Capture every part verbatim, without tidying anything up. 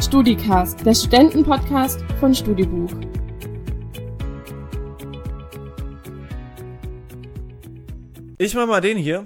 StudiCast, der Studentenpodcast von Studibuch. Ich mache mal den hier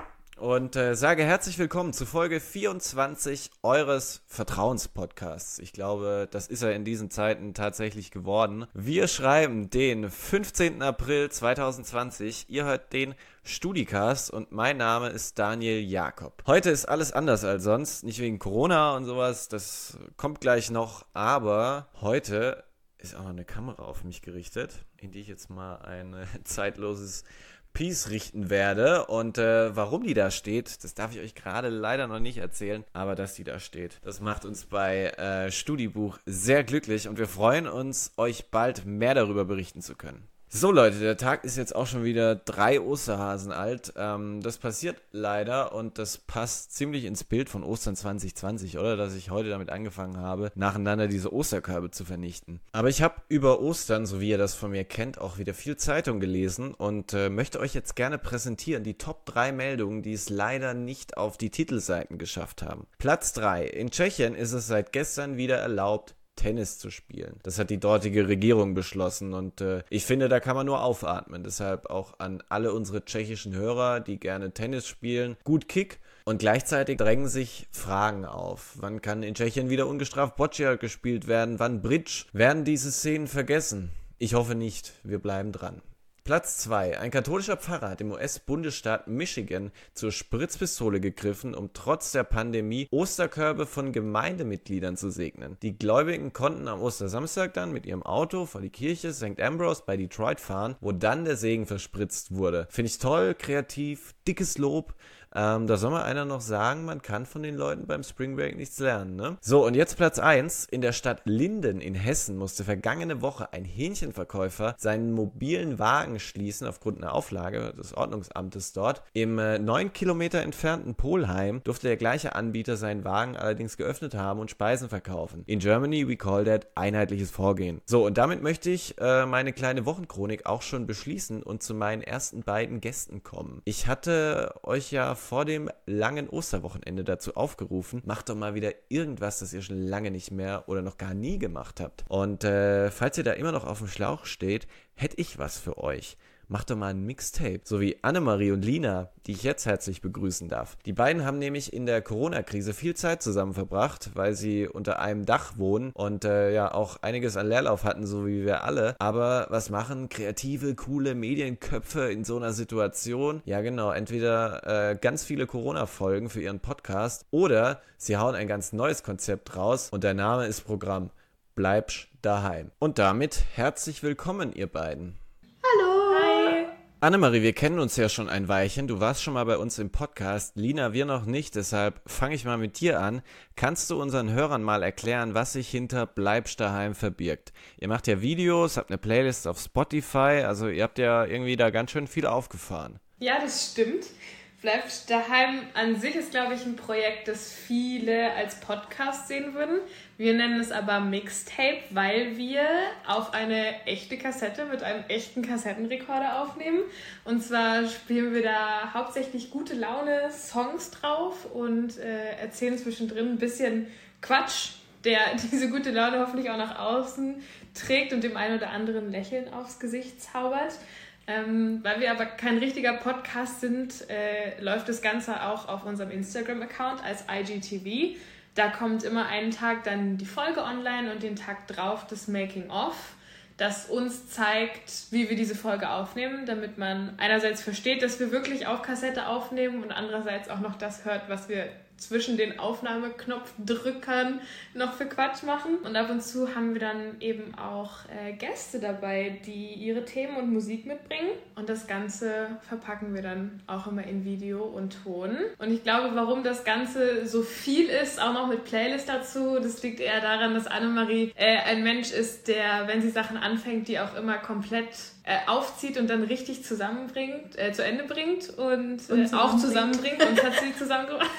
und äh, sage herzlich willkommen zu Folge vierundzwanzig eures Vertrauenspodcasts. Ich glaube, das ist er in diesen Zeiten tatsächlich geworden. Wir schreiben den fünfzehnten April zweitausendzwanzig. Ihr hört den StudiCast und mein Name ist Daniel Jakob. Heute ist alles anders als sonst, nicht wegen Corona und sowas, das kommt gleich noch, aber heute ist auch noch eine Kamera auf mich gerichtet, in die ich jetzt mal ein äh, zeitloses Piece richten werde und äh, warum die da steht, das darf ich euch gerade leider noch nicht erzählen, aber dass die da steht, das macht uns bei äh, Studibuch sehr glücklich und wir freuen uns, euch bald mehr darüber berichten zu können. So Leute, der Tag ist jetzt auch schon wieder drei Osterhasen alt. Ähm, das passiert leider und das passt ziemlich ins Bild von Ostern zwanzig zwanzig, oder? Dass ich heute damit angefangen habe, nacheinander diese Osterkörbe zu vernichten. Aber ich habe über Ostern, so wie ihr das von mir kennt, auch wieder viel Zeitung gelesen und äh, möchte euch jetzt gerne präsentieren die Top drei Meldungen, die es leider nicht auf die Titelseiten geschafft haben. Platz drei. In Tschechien ist es seit gestern wieder erlaubt, Tennis zu spielen. Das hat die dortige Regierung beschlossen und äh, ich finde, da kann man nur aufatmen. Deshalb auch an alle unsere tschechischen Hörer, die gerne Tennis spielen, gut Kick. Und gleichzeitig drängen sich Fragen auf. Wann kann in Tschechien wieder ungestraft Boccia gespielt werden? Wann Bridge? Werden diese Szenen vergessen? Ich hoffe nicht. Wir bleiben dran. Platz zwei. Ein katholischer Pfarrer hat im U S-Bundesstaat Michigan zur Spritzpistole gegriffen, um trotz der Pandemie Osterkörbe von Gemeindemitgliedern zu segnen. Die Gläubigen konnten am Ostersamstag dann mit ihrem Auto vor die Kirche Sankt Ambrose bei Detroit fahren, wo dann der Segen verspritzt wurde. Finde ich toll, kreativ, dickes Lob. Ähm, da soll mal einer noch sagen, man kann von den Leuten beim Spring Break nichts lernen, ne? So, und jetzt Platz eins. In der Stadt Linden in Hessen musste vergangene Woche ein Hähnchenverkäufer seinen mobilen Wagen schließen aufgrund einer Auflage des Ordnungsamtes dort. Im äh, neun Kilometer entfernten Polheim durfte der gleiche Anbieter seinen Wagen allerdings geöffnet haben und Speisen verkaufen. In Germany we call that einheitliches Vorgehen. So, und damit möchte ich äh, meine kleine Wochenchronik auch schon beschließen und zu meinen ersten beiden Gästen kommen. Ich hatte euch ja vor dem langen Osterwochenende dazu aufgerufen, macht doch mal wieder irgendwas, das ihr schon lange nicht mehr oder noch gar nie gemacht habt. Und äh, falls ihr da immer noch auf dem Schlauch steht, hätte ich was für euch. Macht doch mal ein Mixtape, so wie Annemarie und Lina, die ich jetzt herzlich begrüßen darf. Die beiden haben nämlich in der Corona-Krise viel Zeit zusammen verbracht, weil sie unter einem Dach wohnen und äh, ja auch einiges an Leerlauf hatten, so wie wir alle. Aber was machen kreative, coole Medienköpfe in so einer Situation? Ja genau, entweder äh, ganz viele Corona-Folgen für ihren Podcast oder sie hauen ein ganz neues Konzept raus und der Name ist Programm. Bleibst daheim. Und damit herzlich willkommen, ihr beiden. Hallo! Annemarie, wir kennen uns ja schon ein Weilchen. Du warst schon mal bei uns im Podcast. Lina, wir noch nicht. Deshalb fange ich mal mit dir an. Kannst du unseren Hörern mal erklären, was sich hinter Bleibst daheim verbirgt? Ihr macht ja Videos, habt eine Playlist auf Spotify. Also ihr habt ja irgendwie da ganz schön viel aufgefahren. Ja, das stimmt. Bleibst daheim an sich ist, glaube ich, ein Projekt, das viele als Podcast sehen würden. Wir nennen es aber Mixtape, weil wir auf eine echte Kassette mit einem echten Kassettenrekorder aufnehmen. Und zwar spielen wir da hauptsächlich gute Laune Songs drauf und äh, erzählen zwischendrin ein bisschen Quatsch, der diese gute Laune hoffentlich auch nach außen trägt und dem einen oder anderen Lächeln aufs Gesicht zaubert. Ähm, weil wir aber kein richtiger Podcast sind, äh, läuft das Ganze auch auf unserem Instagram-Account als I G T V. Da kommt immer einen Tag dann die Folge online und den Tag drauf das Making-of, das uns zeigt, wie wir diese Folge aufnehmen, damit man einerseits versteht, dass wir wirklich auf Kassette aufnehmen und andererseits auch noch das hört, was wir zwischen den Aufnahmeknopfdrückern noch für Quatsch machen. Und ab und zu haben wir dann eben auch äh, Gäste dabei, die ihre Themen und Musik mitbringen. Und das Ganze verpacken wir dann auch immer in Video und Ton. Und ich glaube, warum das Ganze so viel ist, auch noch mit Playlist dazu, das liegt eher daran, dass Annemarie äh, ein Mensch ist, der, wenn sie Sachen anfängt, die auch immer komplett äh, aufzieht und dann richtig zusammenbringt, äh, zu Ende bringt und, äh, und auch zusammenbringt. Und hat sie zusammengebracht.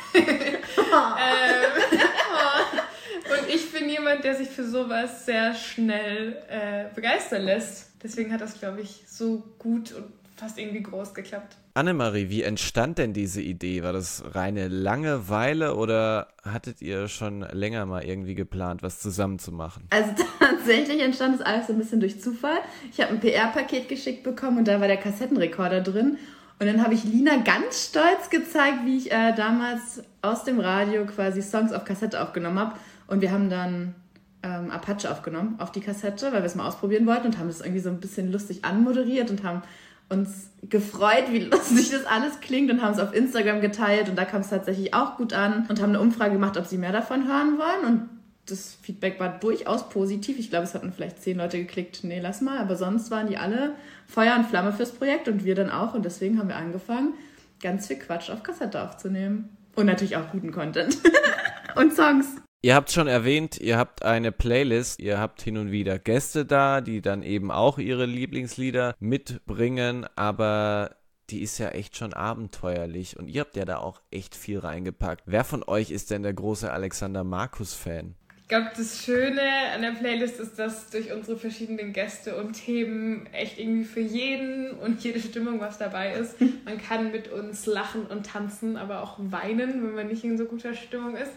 ähm, und ich bin jemand, der sich für sowas sehr schnell äh, begeistern lässt. Deswegen hat das, glaube ich, so gut und fast irgendwie groß geklappt. Annemarie, wie entstand denn diese Idee? War das reine Langeweile oder hattet ihr schon länger mal irgendwie geplant, was zusammen zu machen? Also tatsächlich entstand das alles so ein bisschen durch Zufall. Ich habe ein P R-Paket geschickt bekommen und da war der Kassettenrekorder drin. Und dann habe ich Lina ganz stolz gezeigt, wie ich äh, damals aus dem Radio quasi Songs auf Kassette aufgenommen habe. Und wir haben dann ähm, Apache aufgenommen auf die Kassette, weil wir es mal ausprobieren wollten und haben das irgendwie so ein bisschen lustig anmoderiert und haben uns gefreut, wie lustig das alles klingt und haben es auf Instagram geteilt und da kam es tatsächlich auch gut an und haben eine Umfrage gemacht, ob sie mehr davon hören wollen und das Feedback war durchaus positiv. Ich glaube, es hatten vielleicht zehn Leute geklickt, nee, lass mal, aber sonst waren die alle Feuer und Flamme fürs Projekt und wir dann auch und deswegen haben wir angefangen, ganz viel Quatsch auf Kassette aufzunehmen und natürlich auch guten Content und Songs. Ihr habt schon erwähnt, ihr habt eine Playlist, ihr habt hin und wieder Gäste da, die dann eben auch ihre Lieblingslieder mitbringen, aber die ist ja echt schon abenteuerlich und ihr habt ja da auch echt viel reingepackt. Wer von euch ist denn der große Alexander Markus-Fan? Ich glaube, das Schöne an der Playlist ist, dass durch unsere verschiedenen Gäste und Themen echt irgendwie für jeden und jede Stimmung was dabei ist. Man kann mit uns lachen und tanzen, aber auch weinen, wenn man nicht in so guter Stimmung ist.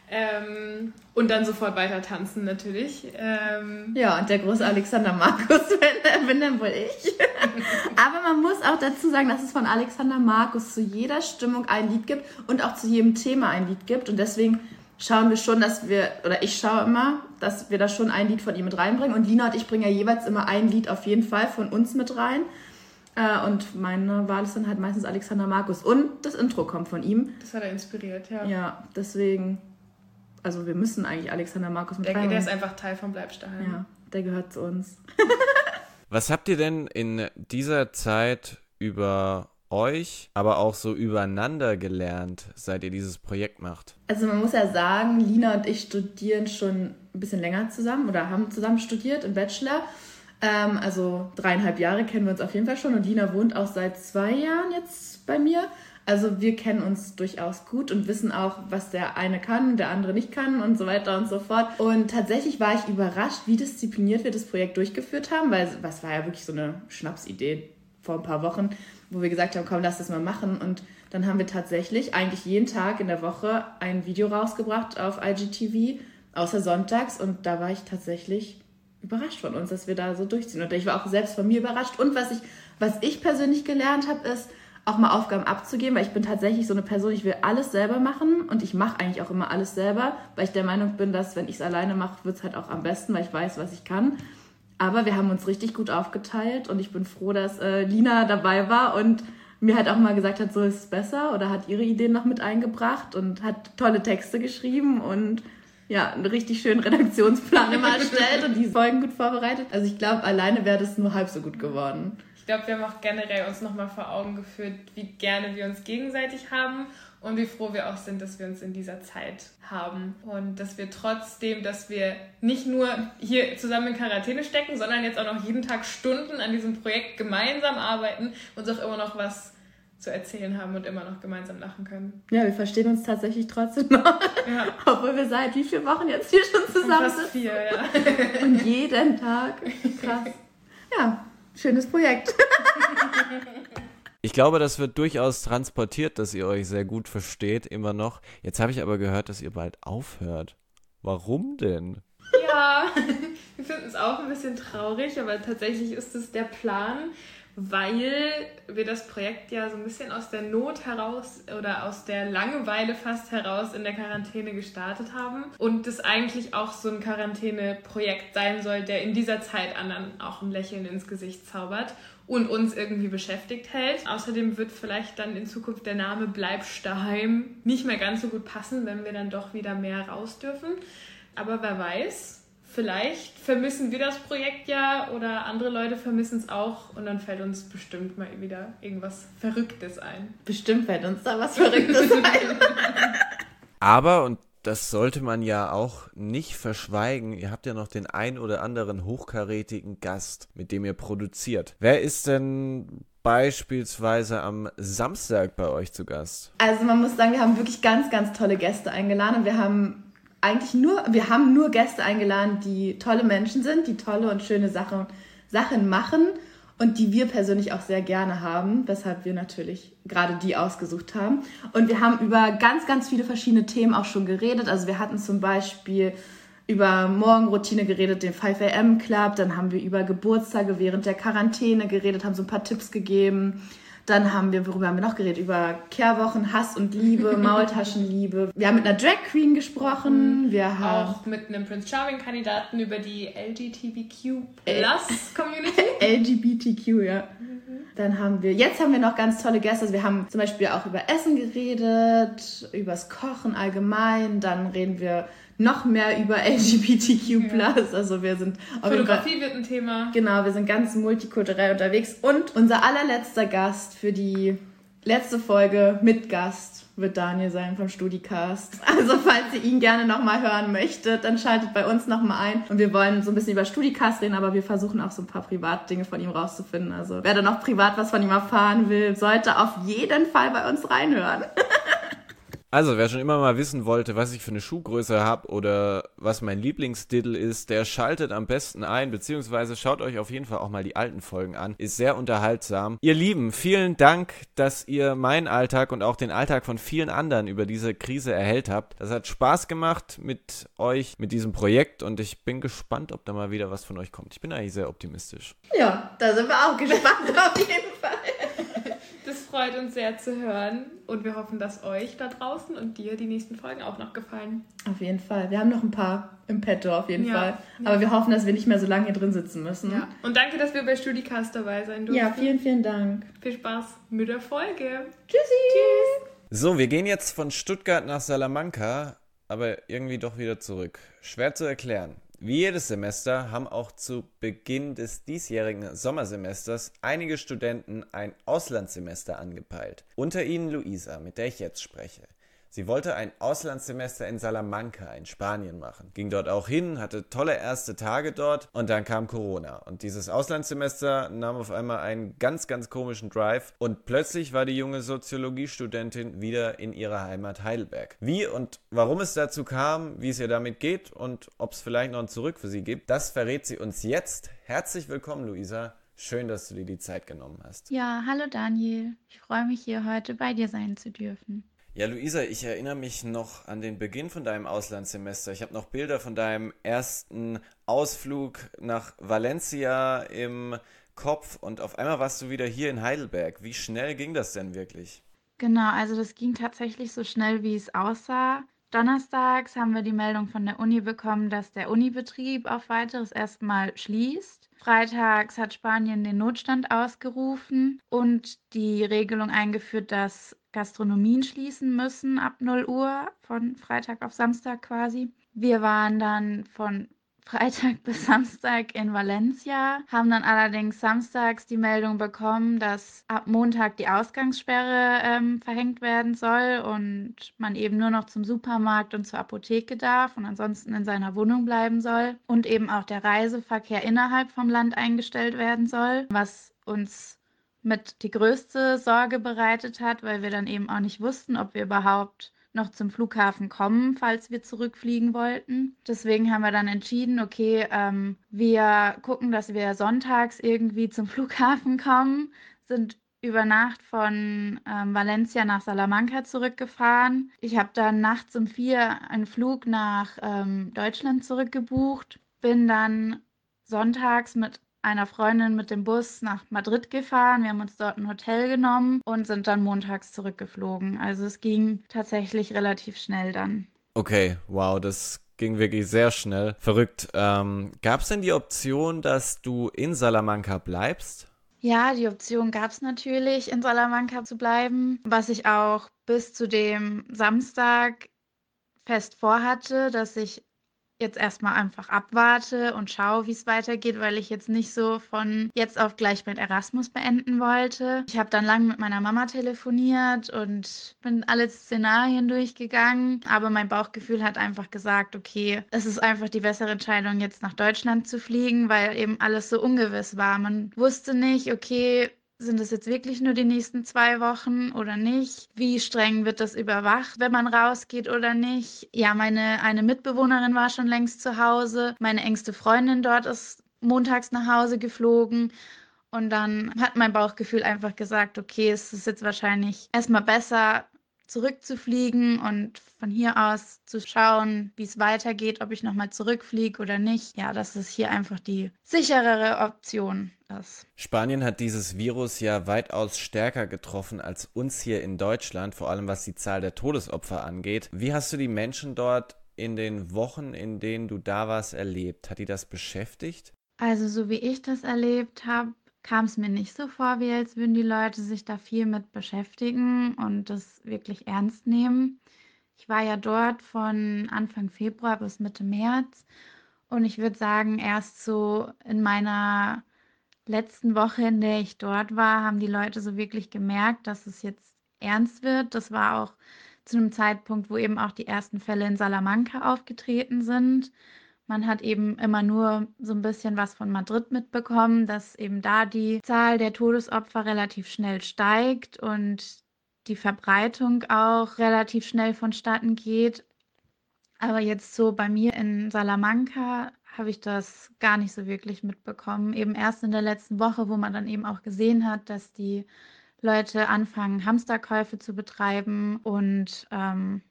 Ähm, und dann sofort weiter tanzen natürlich. Ähm, ja, und der große Alexander Markus bin, bin dann wohl ich. Aber man muss auch dazu sagen, dass es von Alexander Markus zu jeder Stimmung ein Lied gibt und auch zu jedem Thema ein Lied gibt. Und deswegen schauen wir schon, dass wir, oder ich schaue immer, dass wir da schon ein Lied von ihm mit reinbringen. Und Lina und ich bringen ja jeweils immer ein Lied auf jeden Fall von uns mit rein. Äh, und meine Wahl ist dann halt meistens Alexander Markus. Und das Intro kommt von ihm. Das hat er inspiriert, ja. Ja, deswegen... Also wir müssen eigentlich Alexander Markus mit der, rein. Der ist einfach Teil von Bleibst daheim. Ja, der gehört zu uns. Was habt ihr denn in dieser Zeit über euch, aber auch so übereinander gelernt, seit ihr dieses Projekt macht? Also man muss ja sagen, Lina und ich studieren schon ein bisschen länger zusammen oder haben zusammen studiert im Bachelor. Ähm, also dreieinhalb Jahre kennen wir uns auf jeden Fall schon und Lina wohnt auch seit zwei Jahren jetzt bei mir. Also wir kennen uns durchaus gut und wissen auch, was der eine kann, der andere nicht kann und so weiter und so fort. Und tatsächlich war ich überrascht, wie diszipliniert wir das Projekt durchgeführt haben, weil was war ja wirklich so eine Schnapsidee vor ein paar Wochen, wo wir gesagt haben, komm, lass das mal machen. Und dann haben wir tatsächlich eigentlich jeden Tag in der Woche ein Video rausgebracht auf I G T V, außer sonntags. Und da war ich tatsächlich überrascht von uns, dass wir da so durchziehen. Und ich war auch selbst von mir überrascht. Und was ich, was ich persönlich gelernt habe, ist, auch mal Aufgaben abzugeben, weil ich bin tatsächlich so eine Person, ich will alles selber machen und ich mache eigentlich auch immer alles selber, weil ich der Meinung bin, dass wenn ich es alleine mache, wird es halt auch am besten, weil ich weiß, was ich kann. Aber wir haben uns richtig gut aufgeteilt und ich bin froh, dass äh, Lina dabei war und mir halt auch mal gesagt hat, so ist es besser oder hat ihre Ideen noch mit eingebracht und hat tolle Texte geschrieben und ja, einen richtig schönen Redaktionsplan immer erstellt und die Folgen gut vorbereitet. Also ich glaube, alleine wäre das nur halb so gut geworden. Ich glaube, wir haben auch generell uns nochmal vor Augen geführt, wie gerne wir uns gegenseitig haben und wie froh wir auch sind, dass wir uns in dieser Zeit haben. Und dass wir trotzdem, dass wir nicht nur hier zusammen in Quarantäne stecken, sondern jetzt auch noch jeden Tag Stunden an diesem Projekt gemeinsam arbeiten, uns auch immer noch was zu erzählen haben und immer noch gemeinsam lachen können. Ja, wir verstehen uns tatsächlich trotzdem noch. Ja. Obwohl wir seit wie vielen Wochen jetzt hier schon zusammen sind. Fast vier, ja. Und jeden Tag. Krass. Ja. Schönes Projekt. Ich glaube, das wird durchaus transportiert, dass ihr euch sehr gut versteht, immer noch. Jetzt habe ich aber gehört, dass ihr bald aufhört. Warum denn? Ja, wir finden es auch ein bisschen traurig, aber tatsächlich ist es der Plan, weil wir das Projekt ja so ein bisschen aus der Not heraus oder aus der Langeweile fast heraus in der Quarantäne gestartet haben und das eigentlich auch so ein Quarantäne-Projekt sein soll, der in dieser Zeit anderen auch ein Lächeln ins Gesicht zaubert und uns irgendwie beschäftigt hält. Außerdem wird vielleicht dann in Zukunft der Name Bleibst daheim nicht mehr ganz so gut passen, wenn wir dann doch wieder mehr raus dürfen. Aber wer weiß, vielleicht vermissen wir das Projekt ja oder andere Leute vermissen es auch und dann fällt uns bestimmt mal wieder irgendwas Verrücktes ein. Bestimmt fällt uns da was Verrücktes ein. Aber, und das sollte man ja auch nicht verschweigen, ihr habt ja noch den ein oder anderen hochkarätigen Gast, mit dem ihr produziert. Wer ist denn beispielsweise am Samstag bei euch zu Gast? Also man muss sagen, wir haben wirklich ganz, ganz tolle Gäste eingeladen und wir haben eigentlich nur, wir haben nur Gäste eingeladen, die tolle Menschen sind, die tolle und schöne Sachen, Sachen machen und die wir persönlich auch sehr gerne haben, weshalb wir natürlich gerade die ausgesucht haben. Und wir haben über ganz, ganz viele verschiedene Themen auch schon geredet. Also wir hatten zum Beispiel über Morgenroutine geredet, den five a m Club, dann haben wir über Geburtstage während der Quarantäne geredet, haben so ein paar Tipps gegeben. Dann haben wir, worüber haben wir noch geredet? Über Kehrwochen, Hass und Liebe, Maultaschenliebe. Wir haben mit einer Drag Queen gesprochen. Wir haben auch mit einem Prince Charming-Kandidaten über die L G B T Q Plus Community. L G B T Q, ja. Mhm. Dann haben wir, jetzt haben wir noch ganz tolle Gäste. Also wir haben zum Beispiel auch über Essen geredet, übers Kochen allgemein. Dann reden wir noch mehr über L G B T Q plus. Ja. Also wir sind Fotografie wird ein Thema. Genau, wir sind ganz multikulturell unterwegs. Und unser allerletzter Gast für die letzte Folge mit Gast wird Daniel sein vom StudiCast. Also falls ihr ihn gerne nochmal hören möchtet, dann schaltet bei uns nochmal ein. Und wir wollen so ein bisschen über StudiCast reden, aber wir versuchen auch so ein paar Privatdinge von ihm rauszufinden. Also wer da noch privat was von ihm erfahren will, sollte auf jeden Fall bei uns reinhören. Also, wer schon immer mal wissen wollte, was ich für eine Schuhgröße habe oder was mein Lieblingsdiddle ist, der schaltet am besten ein, beziehungsweise schaut euch auf jeden Fall auch mal die alten Folgen an. Ist sehr unterhaltsam. Ihr Lieben, vielen Dank, dass ihr meinen Alltag und auch den Alltag von vielen anderen über diese Krise erhellt habt. Das hat Spaß gemacht mit euch, mit diesem Projekt, und ich bin gespannt, ob da mal wieder was von euch kommt. Ich bin eigentlich sehr optimistisch. Ja, da sind wir auch gespannt auf jeden Fall. Das freut uns sehr zu hören und wir hoffen, dass euch da draußen und dir die nächsten Folgen auch noch gefallen. Auf jeden Fall. Wir haben noch ein paar im Petto auf jeden ja, Fall. Aber ja. wir hoffen, dass wir nicht mehr so lange hier drin sitzen müssen. Ja. Und danke, dass wir bei StudiCast dabei sein durften. Ja, vielen, vielen Dank. Viel Spaß mit der Folge. Tschüssi. Tschüss. So, wir gehen jetzt von Stuttgart nach Salamanca, aber irgendwie doch wieder zurück. Schwer zu erklären. Wie jedes Semester haben auch zu Beginn des diesjährigen Sommersemesters einige Studenten ein Auslandssemester angepeilt. Unter ihnen Luisa, mit der ich jetzt spreche. Sie wollte ein Auslandssemester in Salamanca in Spanien machen. Ging dort auch hin, hatte tolle erste Tage dort und dann kam Corona. Und dieses Auslandssemester nahm auf einmal einen ganz, ganz komischen Drive und plötzlich war die junge Soziologiestudentin wieder in ihrer Heimat Heidelberg. Wie und warum es dazu kam, wie es ihr damit geht und ob es vielleicht noch ein Zurück für sie gibt, das verrät sie uns jetzt. Herzlich willkommen, Luisa. Schön, dass du dir die Zeit genommen hast. Ja, hallo Daniel. Ich freue mich, hier heute bei dir sein zu dürfen. Ja, Luisa, ich erinnere mich noch an den Beginn von deinem Auslandssemester. Ich habe noch Bilder von deinem ersten Ausflug nach Valencia im Kopf und auf einmal warst du wieder hier in Heidelberg. Wie schnell ging das denn wirklich? Genau, also das ging tatsächlich so schnell, wie es aussah. Donnerstags haben wir die Meldung von der Uni bekommen, dass der Unibetrieb auf weiteres erstmal schließt. Freitags hat Spanien den Notstand ausgerufen und die Regelung eingeführt, dass Gastronomien schließen müssen ab null Uhr, von Freitag auf Samstag quasi. Wir waren dann von Freitag bis Samstag in Valencia, haben dann allerdings samstags die Meldung bekommen, dass ab Montag die Ausgangssperre ähm, verhängt werden soll und man eben nur noch zum Supermarkt und zur Apotheke darf und ansonsten in seiner Wohnung bleiben soll und eben auch der Reiseverkehr innerhalb vom Land eingestellt werden soll, was uns mit die größte Sorge bereitet hat, weil wir dann eben auch nicht wussten, ob wir überhaupt noch zum Flughafen kommen, falls wir zurückfliegen wollten. Deswegen haben wir dann entschieden, okay, ähm, wir gucken, dass wir sonntags irgendwie zum Flughafen kommen, sind über Nacht von ähm, Valencia nach Salamanca zurückgefahren. Ich habe dann nachts um vier einen Flug nach ähm, Deutschland zurückgebucht, bin dann sonntags mit einer Freundin mit dem Bus nach Madrid gefahren. Wir haben uns dort ein Hotel genommen und sind dann montags zurückgeflogen. Also es ging tatsächlich relativ schnell dann. Okay, wow, das ging wirklich sehr schnell. Verrückt. Ähm, gab es denn die Option, dass du in Salamanca bleibst? Ja, die Option gab es natürlich, in Salamanca zu bleiben, was ich auch bis zu dem Samstag fest vorhatte, dass ich jetzt erstmal einfach abwarte und schaue, wie es weitergeht, weil ich jetzt nicht so von jetzt auf gleich mit Erasmus beenden wollte. Ich habe dann lange mit meiner Mama telefoniert und bin alle Szenarien durchgegangen, aber mein Bauchgefühl hat einfach gesagt, okay, es ist einfach die bessere Entscheidung, jetzt nach Deutschland zu fliegen, weil eben alles so ungewiss war. Man wusste nicht, okay, sind es jetzt wirklich nur die nächsten zwei Wochen oder nicht? Wie streng wird das überwacht, wenn man rausgeht oder nicht? Ja, meine eine Mitbewohnerin war schon längst zu Hause. Meine engste Freundin dort ist montags nach Hause geflogen. Und dann hat mein Bauchgefühl einfach gesagt, okay, es ist jetzt wahrscheinlich erstmal besser, zurückzufliegen und von hier aus zu schauen, wie es weitergeht, ob ich nochmal zurückfliege oder nicht. Ja, dass es hier einfach die sicherere Option ist. Spanien hat dieses Virus ja weitaus stärker getroffen als uns hier in Deutschland, vor allem was die Zahl der Todesopfer angeht. Wie hast du die Menschen dort in den Wochen, in denen du da warst, erlebt? Hat die das beschäftigt? Also so wie ich das erlebt habe, kam es mir nicht so vor, wie als würden die Leute sich da viel mit beschäftigen und das wirklich ernst nehmen. Ich war ja dort von Anfang Februar bis Mitte März und ich würde sagen, erst so in meiner letzten Woche, in der ich dort war, haben die Leute so wirklich gemerkt, dass es jetzt ernst wird. Das war auch zu einem Zeitpunkt, wo eben auch die ersten Fälle in Salamanca aufgetreten sind. Man hat eben immer nur so ein bisschen was von Madrid mitbekommen, dass eben da die Zahl der Todesopfer relativ schnell steigt und die Verbreitung auch relativ schnell vonstatten geht. Aber jetzt so bei mir in Salamanca habe ich das gar nicht so wirklich mitbekommen. Eben erst in der letzten Woche, wo man dann eben auch gesehen hat, dass die Leute anfangen, Hamsterkäufe zu betreiben und ähm,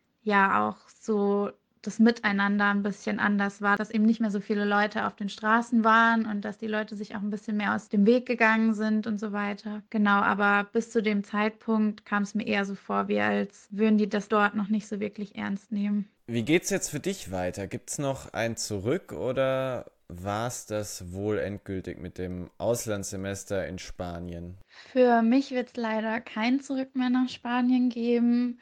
ja auch so das Miteinander ein bisschen anders war, dass eben nicht mehr so viele Leute auf den Straßen waren und dass die Leute sich auch ein bisschen mehr aus dem Weg gegangen sind und so weiter. Genau, aber bis zu dem Zeitpunkt kam es mir eher so vor, wie als würden die das dort noch nicht so wirklich ernst nehmen. Wie geht's jetzt für dich weiter? Gibt's noch ein Zurück oder war's das wohl endgültig mit dem Auslandssemester in Spanien? Für mich wird es leider kein Zurück mehr nach Spanien geben,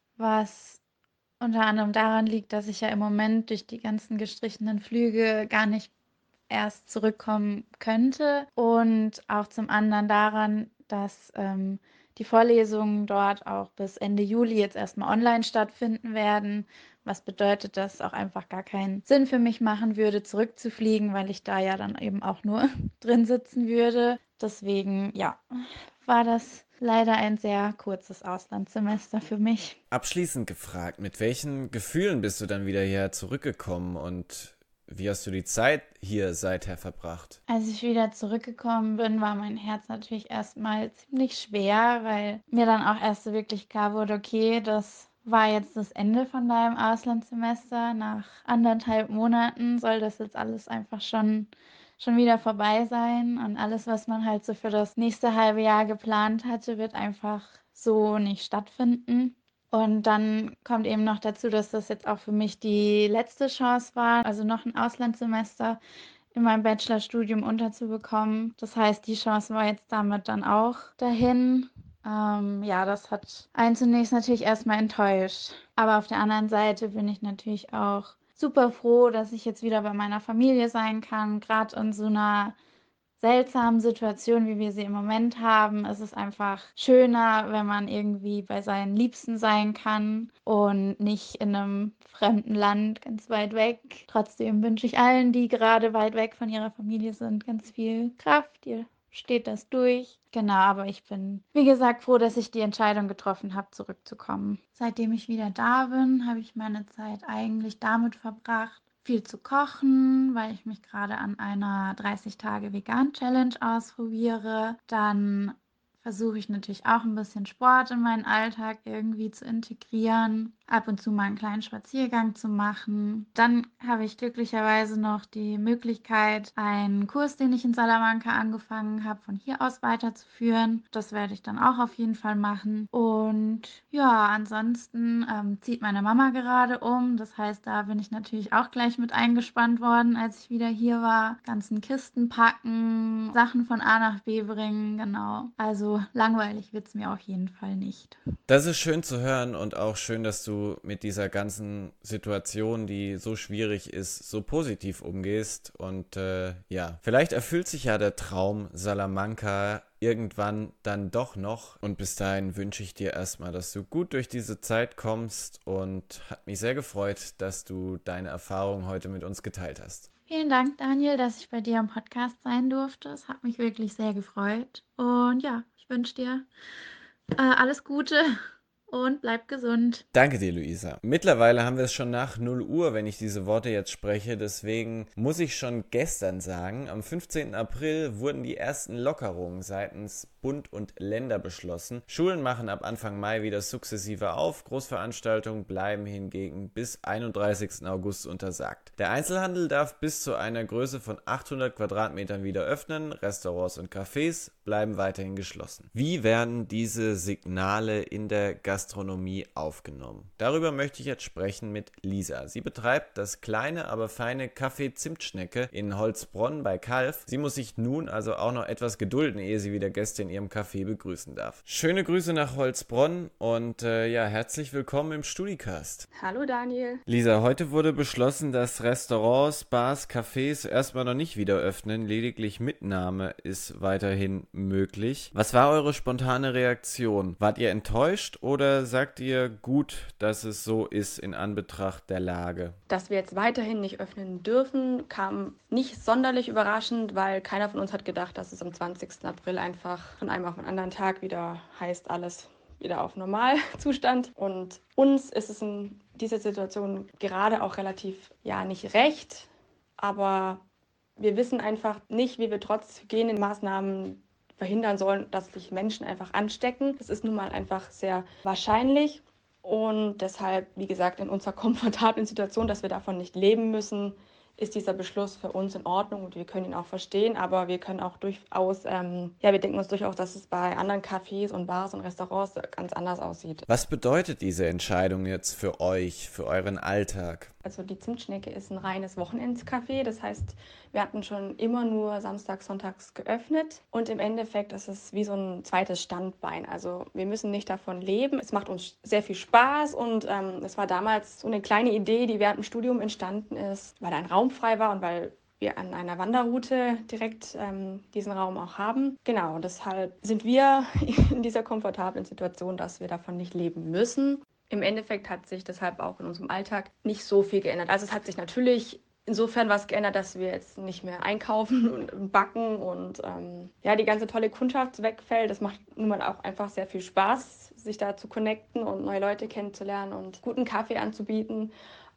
was unter anderem daran liegt, dass ich ja im Moment durch die ganzen gestrichenen Flüge gar nicht erst zurückkommen könnte und auch zum anderen daran, dass ähm, die Vorlesungen dort auch bis Ende Juli jetzt erstmal online stattfinden werden, was bedeutet, dass es auch einfach gar keinen Sinn für mich machen würde, zurückzufliegen, weil ich da ja dann eben auch nur drin sitzen würde. Deswegen, ja, war das leider ein sehr kurzes Auslandssemester für mich. Abschließend gefragt, mit welchen Gefühlen bist du dann wieder hier zurückgekommen und wie hast du die Zeit hier seither verbracht? Als ich wieder zurückgekommen bin, war mein Herz natürlich erstmal ziemlich schwer, weil mir dann auch erst so wirklich klar wurde, okay, das war jetzt das Ende von deinem Auslandssemester. Nach anderthalb Monaten soll das jetzt alles einfach schon, schon wieder vorbei sein. Und alles, was man halt so für das nächste halbe Jahr geplant hatte, wird einfach so nicht stattfinden. Und dann kommt eben noch dazu, dass das jetzt auch für mich die letzte Chance war, also noch ein Auslandssemester in meinem Bachelorstudium unterzubekommen. Das heißt, die Chance war jetzt damit dann auch dahin. Ähm, ja, das hat einen zunächst natürlich erstmal enttäuscht. Aber auf der anderen Seite bin ich natürlich auch super froh, dass ich jetzt wieder bei meiner Familie sein kann. Gerade in so einer seltsamen Situation, wie wir sie im Moment haben, ist es einfach schöner, wenn man irgendwie bei seinen Liebsten sein kann und nicht in einem fremden Land ganz weit weg. Trotzdem wünsche ich allen, die gerade weit weg von ihrer Familie sind, ganz viel Kraft. Ihr steht das durch. Genau, aber ich bin, wie gesagt, froh, dass ich die Entscheidung getroffen habe, zurückzukommen. Seitdem ich wieder da bin, habe ich meine Zeit eigentlich damit verbracht, viel zu kochen, weil ich mich gerade an einer dreißig-Tage-Vegan-Challenge ausprobiere. Dann versuche ich natürlich auch ein bisschen Sport in meinen Alltag irgendwie zu integrieren, ab und zu mal einen kleinen Spaziergang zu machen. Dann habe ich glücklicherweise noch die Möglichkeit, einen Kurs, den ich in Salamanca angefangen habe, von hier aus weiterzuführen. Das werde ich dann auch auf jeden Fall machen. Und ja, ansonsten ähm, zieht meine Mama gerade um. Das heißt, da bin ich natürlich auch gleich mit eingespannt worden, als ich wieder hier war. Ganzen Kisten packen, Sachen von A nach B bringen, genau. Also langweilig wird es mir auf jeden Fall nicht. Das ist schön zu hören und auch schön, dass du mit dieser ganzen Situation, die so schwierig ist, so positiv umgehst. Und äh, ja, vielleicht erfüllt sich ja der Traum Salamanca irgendwann dann doch noch. Und bis dahin wünsche ich dir erstmal, dass du gut durch diese Zeit kommst und hat mich sehr gefreut, dass du deine Erfahrungen heute mit uns geteilt hast. Vielen Dank, Daniel, dass ich bei dir am Podcast sein durfte. Es hat mich wirklich sehr gefreut. Und ja, ich wünsche dir äh, alles Gute und bleibt gesund. Danke dir, Luisa. Mittlerweile haben wir es schon nach null Uhr, wenn ich diese Worte jetzt spreche. Deswegen muss ich schon gestern sagen, am fünfzehnten April wurden die ersten Lockerungen seitens Bund und Länder beschlossen. Schulen machen ab Anfang Mai wieder sukzessive auf. Großveranstaltungen bleiben hingegen bis einunddreißigsten August untersagt. Der Einzelhandel darf bis zu einer Größe von achthundert Quadratmetern wieder öffnen. Restaurants und Cafés bleiben weiterhin geschlossen. Wie werden diese Signale in der Gastronomie aufgenommen? Darüber möchte ich jetzt sprechen mit Lisa. Sie betreibt das kleine, aber feine Café Zimtschnecke in Holzbronn bei Calw. Sie muss sich nun also auch noch etwas gedulden, ehe sie wieder Gäste in ihrem Café begrüßen darf. Schöne Grüße nach Holzbronn und äh, ja, herzlich willkommen im Studicast. Hallo Daniel. Lisa, heute wurde beschlossen, dass Restaurants, Bars, Cafés erstmal noch nicht wieder öffnen. Lediglich Mitnahme ist weiterhin möglich. Was war eure spontane Reaktion? Wart ihr enttäuscht oder sagt ihr gut, dass es so ist in Anbetracht der Lage? Dass wir jetzt weiterhin nicht öffnen dürfen, kam nicht sonderlich überraschend, weil keiner von uns hat gedacht, dass es am zwanzigsten April einfach von einem auf den anderen Tag wieder heißt, alles wieder auf Normalzustand. Und uns ist es in dieser Situation gerade auch relativ, ja, nicht recht, aber wir wissen einfach nicht, wie wir trotz Hygienemaßnahmen verhindern sollen, dass sich Menschen einfach anstecken. Das ist nun mal einfach sehr wahrscheinlich und deshalb, wie gesagt, in unserer komfortablen Situation, dass wir davon nicht leben müssen, ist dieser Beschluss für uns in Ordnung und wir können ihn auch verstehen, aber wir können auch durchaus, ähm, ja, wir denken uns durchaus, dass es bei anderen Cafés und Bars und Restaurants ganz anders aussieht. Was bedeutet diese Entscheidung jetzt für euch, für euren Alltag? Also die Zimtschnecke ist ein reines Wochenendscafé, das heißt, wir hatten schon immer nur samstags, sonntags geöffnet und im Endeffekt ist es wie so ein zweites Standbein. Also wir müssen nicht davon leben, es macht uns sehr viel Spaß und ähm, es war damals so eine kleine Idee, die während dem Studium entstanden ist, weil ein Raum frei war und weil wir an einer Wanderroute direkt ähm, diesen Raum auch haben. Genau, und deshalb sind wir in dieser komfortablen Situation, dass wir davon nicht leben müssen. Im Endeffekt hat sich deshalb auch in unserem Alltag nicht so viel geändert. Also es hat sich natürlich insofern was geändert, dass wir jetzt nicht mehr einkaufen und backen und ähm, ja, die ganze tolle Kundschaft wegfällt. Das macht nun mal auch einfach sehr viel Spaß, sich da zu connecten und neue Leute kennenzulernen und guten Kaffee anzubieten.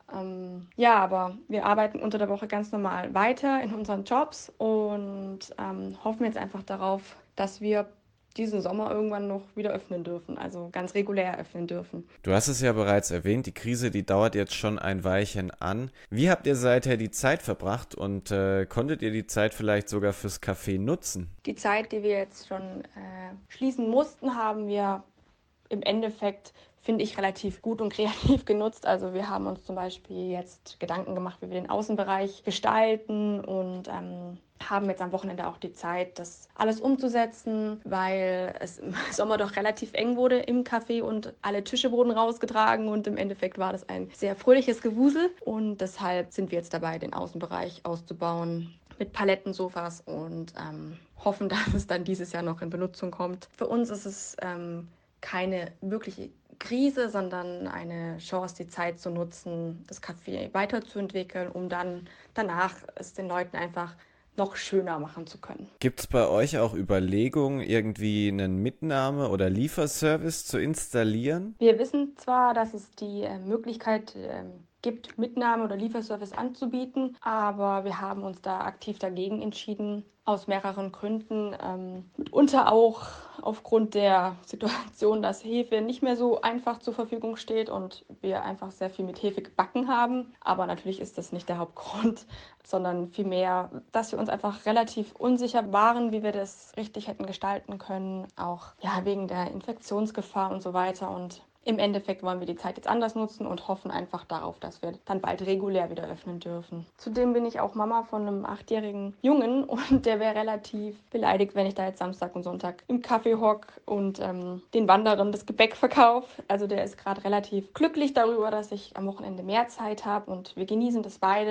Ähm, ja, aber wir arbeiten unter der Woche ganz normal weiter in unseren Jobs und ähm, hoffen jetzt einfach darauf, dass wir diesen Sommer irgendwann noch wieder öffnen dürfen, also ganz regulär öffnen dürfen. Du hast es ja bereits erwähnt, die Krise, die dauert jetzt schon ein Weilchen an. Wie habt ihr seither die Zeit verbracht und äh, konntet ihr die Zeit vielleicht sogar fürs Café nutzen? Die Zeit, die wir jetzt schon äh, schließen mussten, haben wir im Endeffekt, finde ich, relativ gut und kreativ genutzt. Also wir haben uns zum Beispiel jetzt Gedanken gemacht, wie wir den Außenbereich gestalten und ähm, haben jetzt am Wochenende auch die Zeit, das alles umzusetzen, weil es im Sommer doch relativ eng wurde im Café und alle Tische wurden rausgetragen und im Endeffekt war das ein sehr fröhliches Gewusel und deshalb sind wir jetzt dabei, den Außenbereich auszubauen mit Palettensofas und ähm, hoffen, dass es dann dieses Jahr noch in Benutzung kommt. Für uns ist es ähm, keine wirkliche Krise, sondern eine Chance, die Zeit zu nutzen, das Café weiterzuentwickeln, um dann danach es den Leuten einfach noch schöner machen zu können. Gibt es bei euch auch Überlegungen, irgendwie einen Mitnahme- oder Lieferservice zu installieren? Wir wissen zwar, dass es die äh, Möglichkeit äh, gibt, Mitnahme- oder Lieferservice anzubieten, aber wir haben uns da aktiv dagegen entschieden, aus mehreren Gründen. Ähm, mitunter auch aufgrund der Situation, dass Hefe nicht mehr so einfach zur Verfügung steht und wir einfach sehr viel mit Hefe gebacken haben. Aber natürlich ist das nicht der Hauptgrund, sondern vielmehr, dass wir uns einfach relativ unsicher waren, wie wir das richtig hätten gestalten können, auch ja, wegen der Infektionsgefahr und so weiter. Und im Endeffekt wollen wir die Zeit jetzt anders nutzen und hoffen einfach darauf, dass wir dann bald regulär wieder öffnen dürfen. Zudem bin ich auch Mama von einem achtjährigen Jungen und der wäre relativ beleidigt, wenn ich da jetzt Samstag und Sonntag im Café hock und ähm, den Wanderern das Gebäck verkaufe. Also der ist gerade relativ glücklich darüber, dass ich am Wochenende mehr Zeit habe und wir genießen das beide.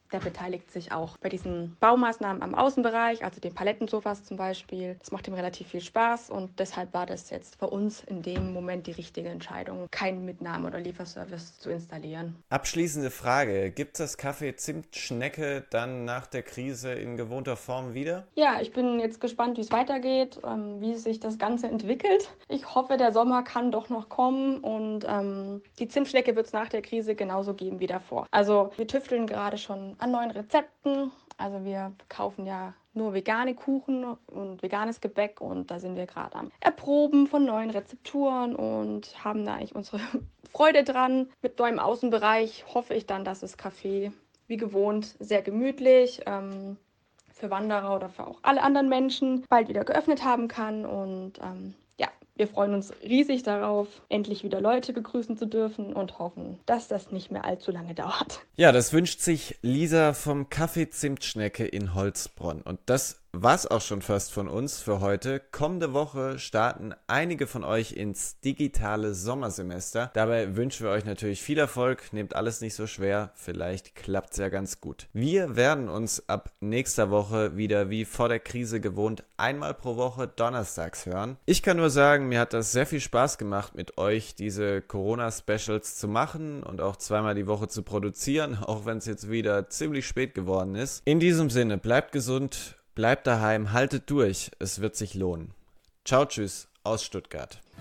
der beteiligt sich auch bei diesen Baumaßnahmen am Außenbereich, also den Palettensofas zum Beispiel. Das macht ihm relativ viel Spaß und deshalb war das jetzt für uns in dem Moment die richtige Entscheidung, keinen Mitnahme- oder Lieferservice zu installieren. Abschließende Frage, gibt es das Café Zimtschnecke dann nach der Krise in gewohnter Form wieder? Ja, ich bin jetzt gespannt, wie es weitergeht, ähm, wie sich das Ganze entwickelt. Ich hoffe, der Sommer kann doch noch kommen und ähm, die Zimtschnecke wird es nach der Krise genauso geben wie davor. Also wir tüfteln gerade schon an neuen Rezepten. Also wir kaufen ja nur vegane Kuchen und veganes Gebäck und da sind wir gerade am Erproben von neuen Rezepturen und haben da eigentlich unsere Freude dran. Mit neuem Außenbereich hoffe ich dann, dass das Café wie gewohnt sehr gemütlich ähm, für Wanderer oder für auch alle anderen Menschen bald wieder geöffnet haben kann und ähm, ja, wir freuen uns riesig darauf, endlich wieder Leute begrüßen zu dürfen und hoffen, dass das nicht mehr allzu lange dauert. Ja, das wünscht sich Lisa vom Café Zimtschnecke in Holzbronn. Und das war's auch schon fast von uns für heute. Kommende Woche starten einige von euch ins digitale Sommersemester. Dabei wünschen wir euch natürlich viel Erfolg. Nehmt alles nicht so schwer. Vielleicht klappt's ja ganz gut. Wir werden uns ab nächster Woche wieder wie vor der Krise gewohnt einmal pro Woche donnerstags hören. Ich kann nur sagen, mir hat das sehr viel Spaß gemacht, mit euch diese Corona-Specials zu machen und auch zweimal die Woche zu produzieren, auch wenn es jetzt wieder ziemlich spät geworden ist. In diesem Sinne, bleibt gesund. Bleibt daheim, haltet durch, es wird sich lohnen. Ciao, tschüss aus Stuttgart.